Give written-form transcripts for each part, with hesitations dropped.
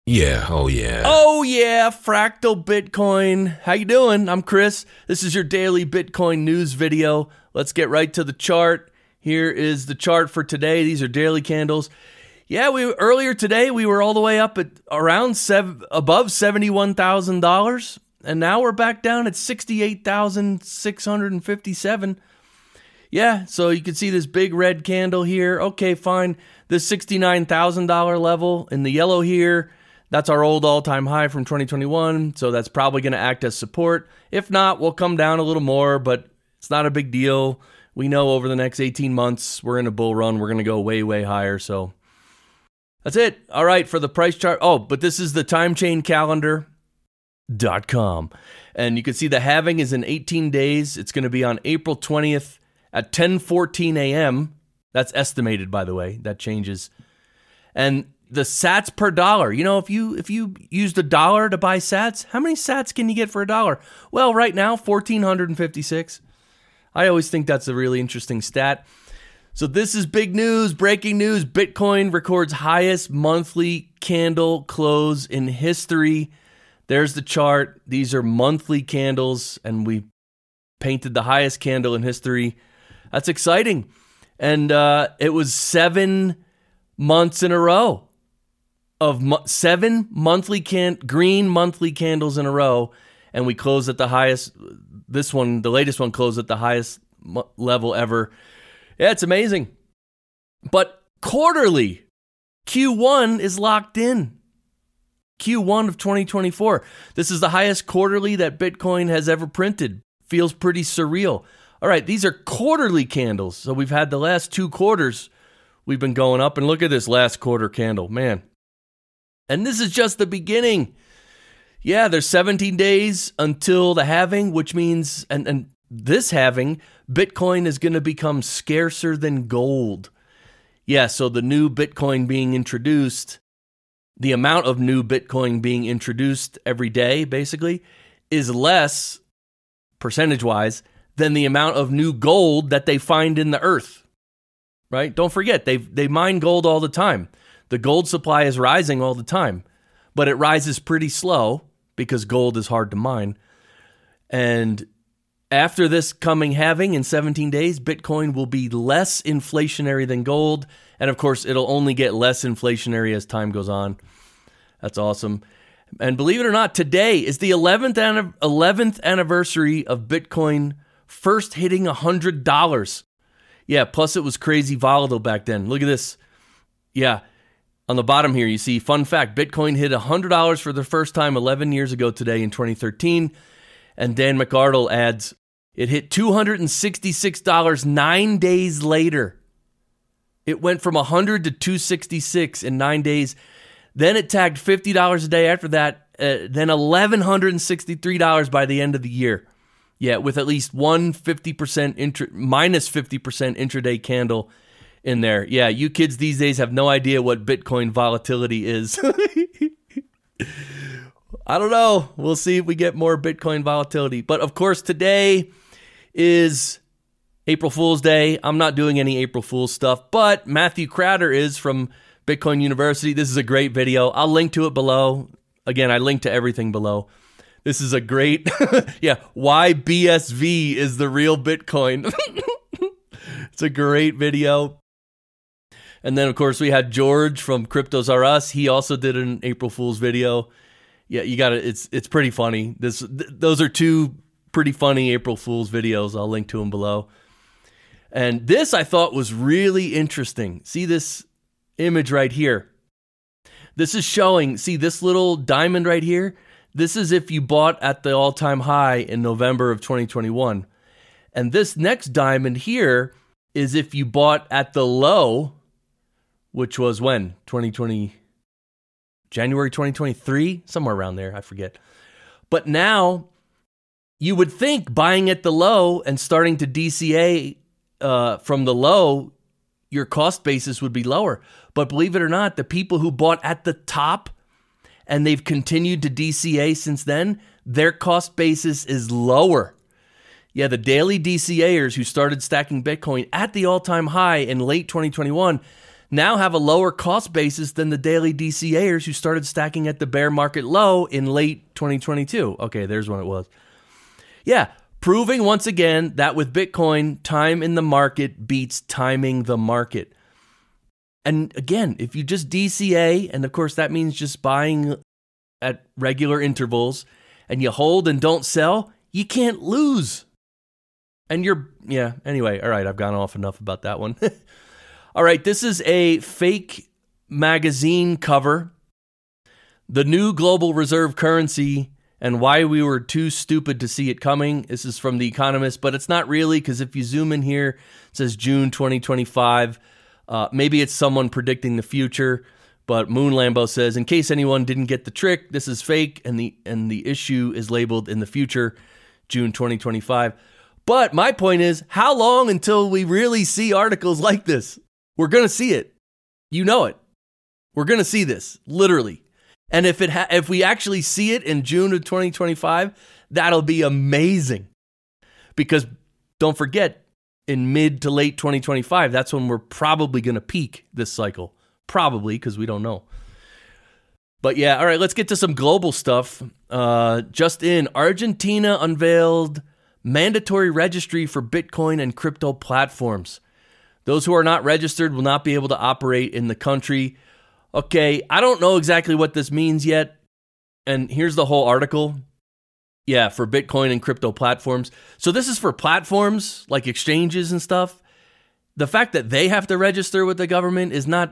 Yeah, oh yeah. Oh yeah, Fractal Bitcoin. How you doing? I'm Chris. This is your daily Bitcoin news video. Let's get right to the chart. Here is the chart for today. These are daily candles. Yeah, earlier today we were all the way up at around above $71,000, and now we're back down at 68,657. Yeah, so you can see this big red candle here. Okay, fine. This $69,000 level in the yellow here, that's our old all-time high from 2021, so that's probably going to act as support. If not, we'll come down a little more, but it's not a big deal. We know over the next 18 months, we're in a bull run. We're going to go way, way higher, so that's it. All right, for the price chart. Oh, but this is the timechaincalendar.com, and you can see the halving is in 18 days. It's going to be on April 20th at 10:14 a.m. That's estimated, by the way. That changes. And the sats per dollar. You know, if you used $1 to buy sats, how many sats can you get for $1? Well, right now, 1,456. I always think that's a really interesting stat. So this is big news, breaking news. Bitcoin records highest monthly candle close in history. There's the chart. These are monthly candles, and we painted the highest candle in history. That's exciting. And it was 7 months in a row of 7 monthly green monthly candles in a row, and we closed at the highest. This one, the latest one, closed at the highest level ever. Yeah, it's amazing. But quarterly, Q1 is locked in. Q1 of 2024. This is the highest quarterly that Bitcoin has ever printed. Feels pretty surreal. All right, these are quarterly candles. So we've had the last 2 quarters, we've been going up. And look at this last quarter candle, man. And this is just the beginning. Yeah, there's 17 days until the halving, which means, and this halving, Bitcoin is going to become scarcer than gold. Yeah, so the new Bitcoin being introduced, the amount of new Bitcoin being introduced every day, basically, is less, percentage-wise, than the amount of new gold that they find in the earth, right? Don't forget, they mine gold all the time. The gold supply is rising all the time, but it rises pretty slow because gold is hard to mine. And after this coming halving in 17 days, Bitcoin will be less inflationary than gold. And of course, it'll only get less inflationary as time goes on. That's awesome. And believe it or not, today is the 11th anniversary of Bitcoin first hitting $100. Yeah, plus it was crazy volatile back then. Look at this. Yeah, on the bottom here, you see, fun fact, Bitcoin hit $100 for the first time 11 years ago today in 2013. And Dan McArdle adds, it hit $266 9 days later. It went from 100 to 266 in 9 days. Then it tagged $50 a day after that, then $1,163 by the end of the year. Yeah, with at least one 50% minus 50% intraday candle in there. Yeah, you kids these days have no idea what Bitcoin volatility is. I don't know. We'll see if we get more Bitcoin volatility. But of course, today is April Fool's Day. I'm not doing any April Fool's stuff, but Matthew Crowder is from Bitcoin University. This is a great video. I'll link to it below. Again, I link to everything below. This is a great, why BSV is the real Bitcoin. It's a great video. And then, of course, we had George from Cryptos R Us. He also did an April Fool's video. Yeah, you got it. It's pretty funny. Those are 2 pretty funny April Fool's videos. I'll link to them below. And this I thought was really interesting. See this image right here? This is showing, see this little diamond right here? This is if you bought at the all-time high in November of 2021. And this next diamond here is if you bought at the low, which was when? January 2023? Somewhere around there, I forget. But now, you would think buying at the low and starting to DCA from the low, your cost basis would be lower. But believe it or not, the people who bought at the top and they've continued to DCA since then, their cost basis is lower. Yeah, the daily DCAers who started stacking Bitcoin at the all-time high in late 2021, now have a lower cost basis than the daily DCAers who started stacking at the bear market low in late 2022. Okay, there's when it was. Yeah, proving once again that with Bitcoin, time in the market beats timing the market. And again, if you just DCA, and of course that means just buying at regular intervals, and you hold and don't sell, you can't lose. And anyway, all right, I've gone off enough about that one. All right, this is a fake magazine cover. The new global reserve currency and why we were too stupid to see it coming. This is from The Economist, but it's not really, because if you zoom in here, it says June 2025. Maybe it's someone predicting the future, but Moon Lambo says, in case anyone didn't get the trick, this is fake, and the issue is labeled in the future, June 2025. But my point is, how long until we really see articles like this? We're going to see it. You know it. We're going to see this, literally. And if we actually see it in June of 2025, that'll be amazing. Because don't forget, in mid to late 2025, that's when we're probably going to peak this cycle. Probably, because we don't know. But yeah, all right, let's get to some global stuff. Just in, Argentina unveiled mandatory registry for Bitcoin and crypto platforms. Those who are not registered will not be able to operate in the country. Okay, I don't know exactly what this means yet. And here's the whole article. Yeah, for Bitcoin and crypto platforms. So this is for platforms like exchanges and stuff. The fact that they have to register with the government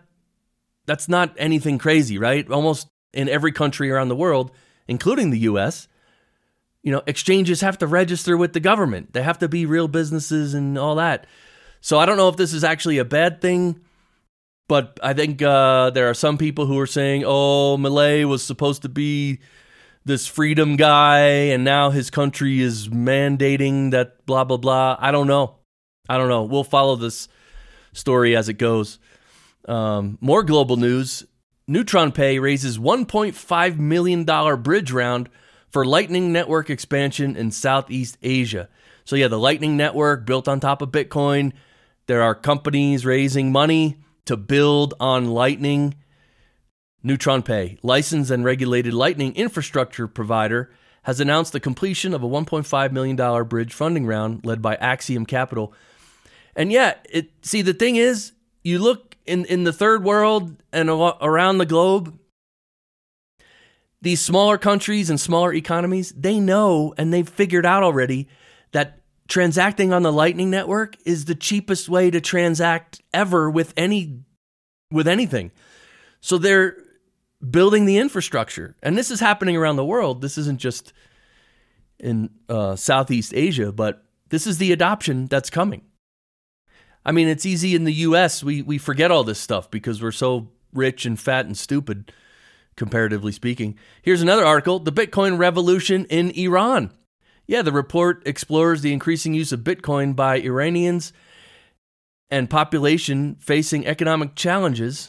that's not anything crazy, right? Almost in every country around the world, including the US, exchanges have to register with the government. They have to be real businesses and all that. So I don't know if this is actually a bad thing, but I think there are some people who are saying, oh, Milei was supposed to be this freedom guy, and now his country is mandating that blah, blah, blah. I don't know. We'll follow this story as it goes. More global news. Neutron Pay raises $1.5 million bridge round for Lightning Network expansion in Southeast Asia. So yeah, the Lightning Network built on top of Bitcoin. There are companies raising money to build on Lightning. Neutron Pay, licensed and regulated Lightning infrastructure provider, has announced the completion of a $1.5 million bridge funding round led by Axiom Capital. And yeah, the thing is, you look in the third world and around the globe, these smaller countries and smaller economies, they know and they've figured out already that transacting on the Lightning Network is the cheapest way to transact ever with anything. So they're building the infrastructure. And this is happening around the world. This isn't just in Southeast Asia, but this is the adoption that's coming. I mean, it's easy in the US. We forget all this stuff because we're so rich and fat and stupid, comparatively speaking. Here's another article, The Bitcoin Revolution in Iran. Yeah, the report explores the increasing use of Bitcoin by Iranians and a population facing economic challenges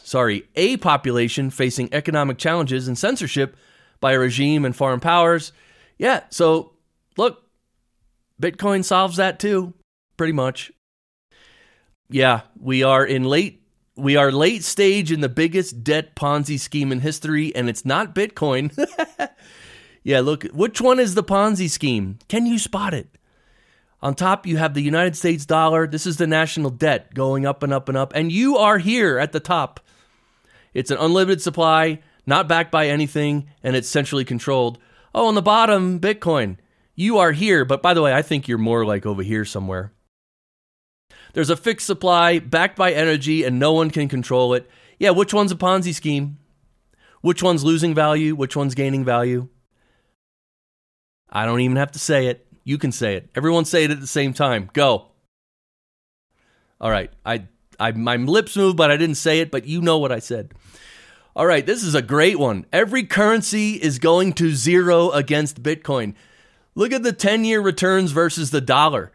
and censorship by a regime and foreign powers. Yeah, so look, Bitcoin solves that too, pretty much. Yeah, we are late stage in the biggest debt Ponzi scheme in history, and it's not Bitcoin. Yeah, look, which one is the Ponzi scheme? Can you spot it? On top, you have the United States dollar. This is the national debt going up and up and up, and you are here at the top. It's an unlimited supply, not backed by anything, and it's centrally controlled. Oh, on the bottom, Bitcoin. You are here, but by the way, I think you're more like over here somewhere. There's a fixed supply, backed by energy, and no one can control it. Yeah, which one's a Ponzi scheme? Which one's losing value? Which one's gaining value? I don't even have to say it. You can say it. Everyone say it at the same time. Go. All right. My lips moved, but I didn't say it, but you know what I said. All right. This is a great one. Every currency is going to zero against Bitcoin. Look at the 10-year returns versus the dollar.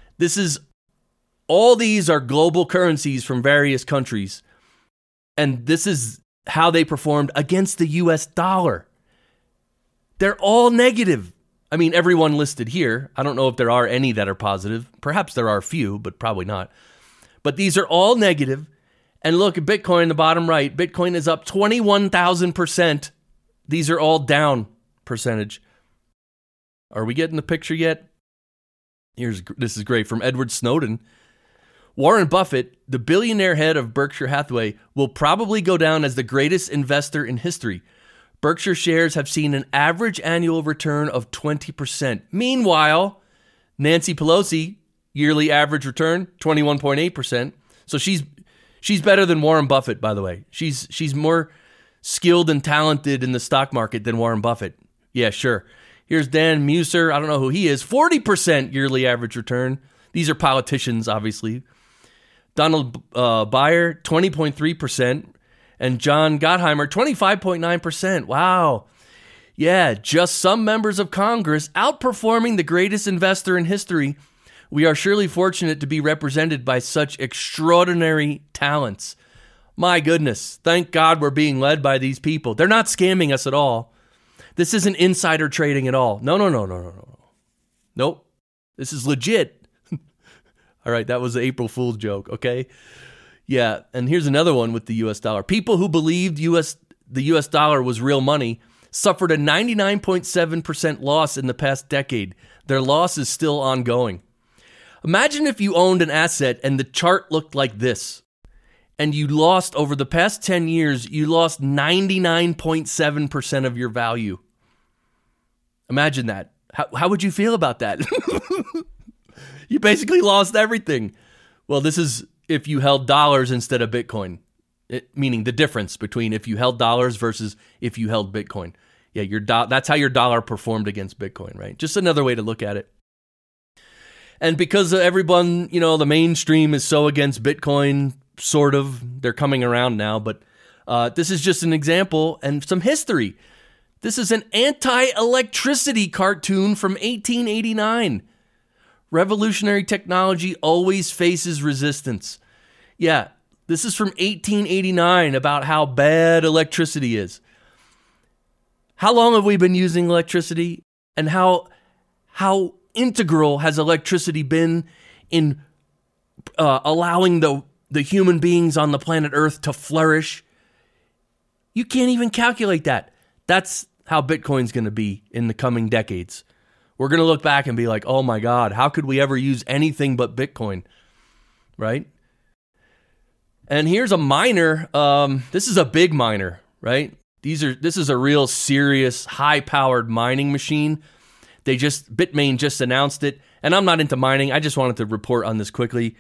All these are global currencies from various countries. And this is how they performed against the US dollar. They're all negative. I mean, everyone listed here. I don't know if there are any that are positive. Perhaps there are a few, but probably not. But these are all negative. And look at Bitcoin, the bottom right. Bitcoin is up 21,000%. These are all down percentage. Are we getting the picture yet? This is great from Edward Snowden. Warren Buffett, the billionaire head of Berkshire Hathaway, will probably go down as the greatest investor in history. Berkshire shares have seen an average annual return of 20%. Meanwhile, Nancy Pelosi, yearly average return, 21.8%. So she's better than Warren Buffett, by the way. She's more skilled and talented in the stock market than Warren Buffett. Yeah, sure. Here's Dan Muser. I don't know who he is. 40% yearly average return. These are politicians, obviously. Donald Byer, 20.3%. And John Gottheimer, 25.9%. Wow. Yeah, just some members of Congress outperforming the greatest investor in history. We are surely fortunate to be represented by such extraordinary talents. My goodness, thank God we're being led by these people. They're not scamming us at all. This isn't insider trading at all. No. Nope. This is legit. All right, that was an April Fool's joke, okay? Yeah, and here's another one with the U.S. dollar. People who believed the U.S. dollar was real money suffered a 99.7% loss in the past decade. Their loss is still ongoing. Imagine if you owned an asset and the chart looked like this, and you lost over the past 10 years, you lost 99.7% of your value. Imagine that. How would you feel about that? You basically lost everything. Well, this is if you held dollars instead of Bitcoin, meaning the difference between if you held dollars versus if you held Bitcoin. Yeah, that's how your dollar performed against Bitcoin, right? Just another way to look at it. And because everyone, the mainstream is so against Bitcoin, sort of, they're coming around now, but this is just an example and some history. This is an anti-electricity cartoon from 1889. Revolutionary technology always faces resistance. Yeah, this is from 1889 about how bad electricity is. How long have we been using electricity? And how integral has electricity been in allowing the human beings on the planet Earth to flourish? You can't even calculate that. That's how Bitcoin's going to be in the coming decades. We're going to look back and be like, oh my God, how could we ever use anything but Bitcoin? Right? And here's a miner. This is a big miner, right? This is a real serious, high-powered mining machine. Bitmain just announced it. And I'm not into mining. I just wanted to report on this quickly.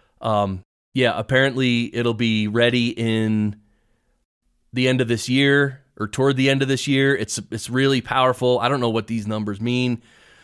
Apparently it'll be ready in the end of this year or toward the end of this year. It's really powerful. I don't know what these numbers mean.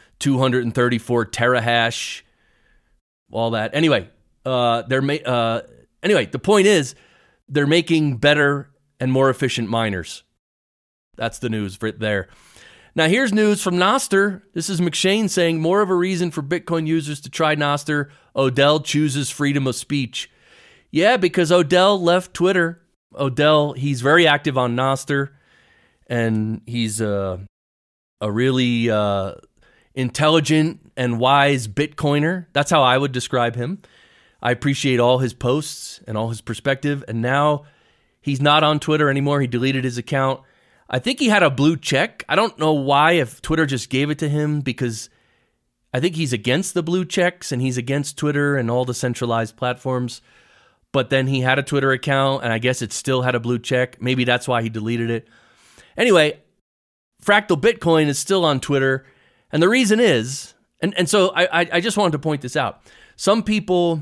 234 terahash, all that. Anyway, the point is they're making better and more efficient miners. That's the news right there. Now here's news from Nostr. This is McShane saying more of a reason for Bitcoin users to try Nostr. Odell chooses freedom of speech. Yeah, because Odell left Twitter. Odell, he's very active on Nostr, and he's a really intelligent and wise Bitcoiner. That's how I would describe him. I appreciate all his posts and all his perspective. And now he's not on Twitter anymore. He deleted his account. I think he had a blue check. I don't know why, if Twitter just gave it to him, because I think he's against the blue checks and he's against Twitter and all the centralized platforms. But then he had a Twitter account and I guess it still had a blue check. Maybe that's why he deleted it. Anyway, Fractal Bitcoin is still on Twitter. And the reason is, and so I just wanted to point this out. Some people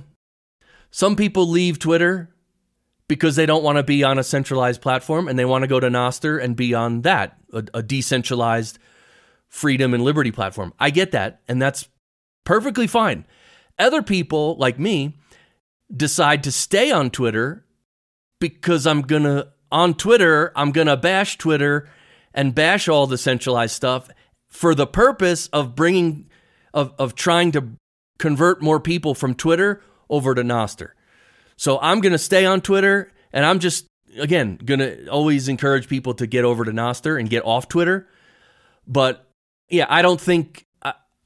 leave Twitter because they don't want to be on a centralized platform and they want to go to Nostr and be on that, a decentralized freedom and liberty platform. I get that, and that's perfectly fine. Other people, like me, decide to stay on Twitter because I'm going to bash Twitter and bash all the centralized stuff for the purpose of trying to convert more people from Twitter over to Nostr. So I'm going to stay on Twitter, and I'm just, again, going to always encourage people to get over to Nostr and get off Twitter. But yeah, I don't think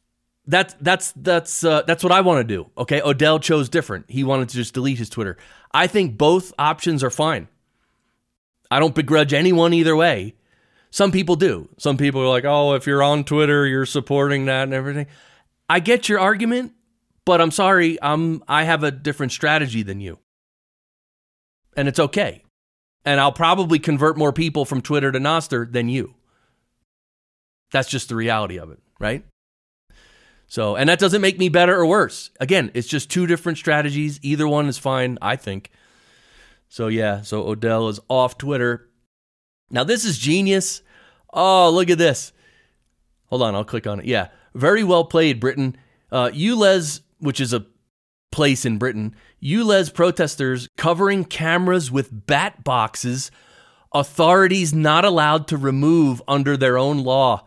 that's what I want to do. Okay, Odell chose different. He wanted to just delete his Twitter. I think both options are fine. I don't begrudge anyone either way. Some people do. Some people are like, oh, if you're on Twitter, you're supporting that and everything. I get your argument, but I'm sorry, I have a different strategy than you. And it's okay. And I'll probably convert more people from Twitter to Nostr than you. That's just the reality of it, right? So, and that doesn't make me better or worse. Again, it's just two different strategies. Either one is fine, I think. So yeah, so Odell is off Twitter. Now this is genius. Oh, look at this. Hold on, I'll click on it. Yeah, very well played, Britain. ULEZ, which is a place in Britain, ULEZ protesters covering cameras with bat boxes, authorities not allowed to remove under their own law.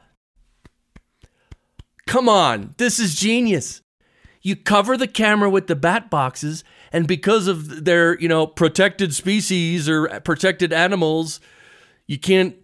Come on, this is genius. You cover the camera with the bat boxes, and because of their, protected species or protected animals, you can't,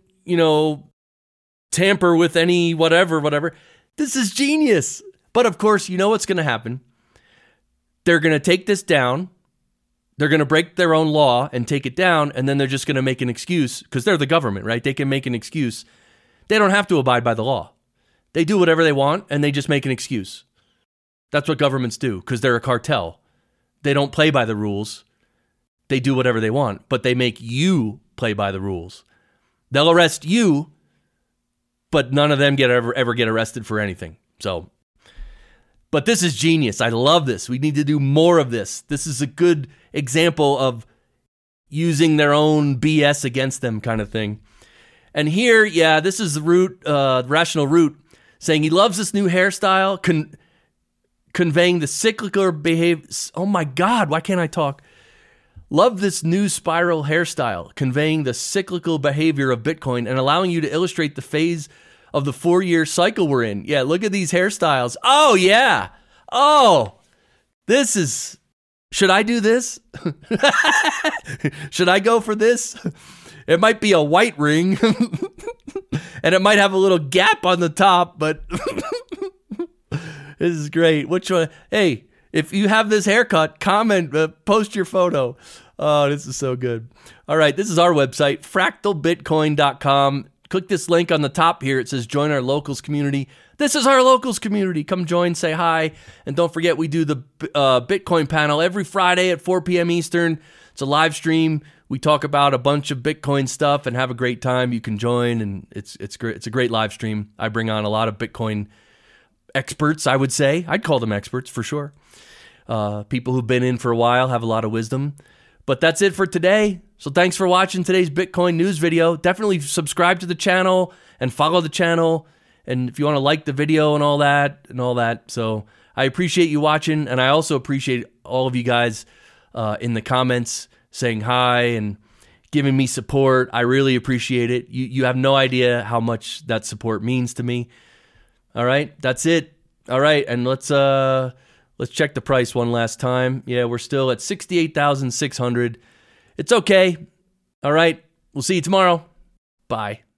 tamper with any whatever. This is genius. But of course, you know what's going to happen. They're going to take this down. They're going to break their own law and take it down, and then they're just going to make an excuse because they're the government, right? They can make an excuse. They don't have to abide by the law. They do whatever they want, and they just make an excuse. That's what governments do because they're a cartel. They don't play by the rules. They do whatever they want, but they make you play by the rules. They'll arrest you, but none of them ever get arrested for anything. So, but this is genius. I love this. We need to do more of this. This is a good example of using their own BS against them kind of thing. And here, yeah, this is the Root, Rational Root, saying he loves this new hairstyle, conveying the cyclical behavior. Oh my God, why can't I talk? Love this new spiral hairstyle, conveying the cyclical behavior of Bitcoin and allowing you to illustrate the phase of the 4-year cycle we're in. Yeah, look at these hairstyles. Oh, yeah. Oh, this is... Should I do this? Should I go for this? It might be a white ring, and it might have a little gap on the top, but this is great. Which one? Hey, if you have this haircut, comment, post your photo. Oh, this is so good. All right, this is our website, fractalbitcoin.com. Click this link on the top here. It says join our locals community. This is our locals community. Come join, say hi. And don't forget, we do the Bitcoin panel every Friday at 4 p.m. Eastern. It's a live stream. We talk about a bunch of Bitcoin stuff and have a great time. You can join, and it's great. It's a great live stream. I bring on a lot of Bitcoin experts, I would say. I'd call them experts for sure. People who've been in for a while, have a lot of wisdom. But that's it for today. So thanks for watching today's Bitcoin news video. Definitely subscribe to the channel and follow the channel. And if you want to like the video and all that. So I appreciate you watching. And I also appreciate all of you guys in the comments saying hi and giving me support. I really appreciate it. You have no idea how much that support means to me. All right, that's it. All right, and let's check the price one last time. Yeah, we're still at 68,600. It's okay. All right, we'll see you tomorrow. Bye.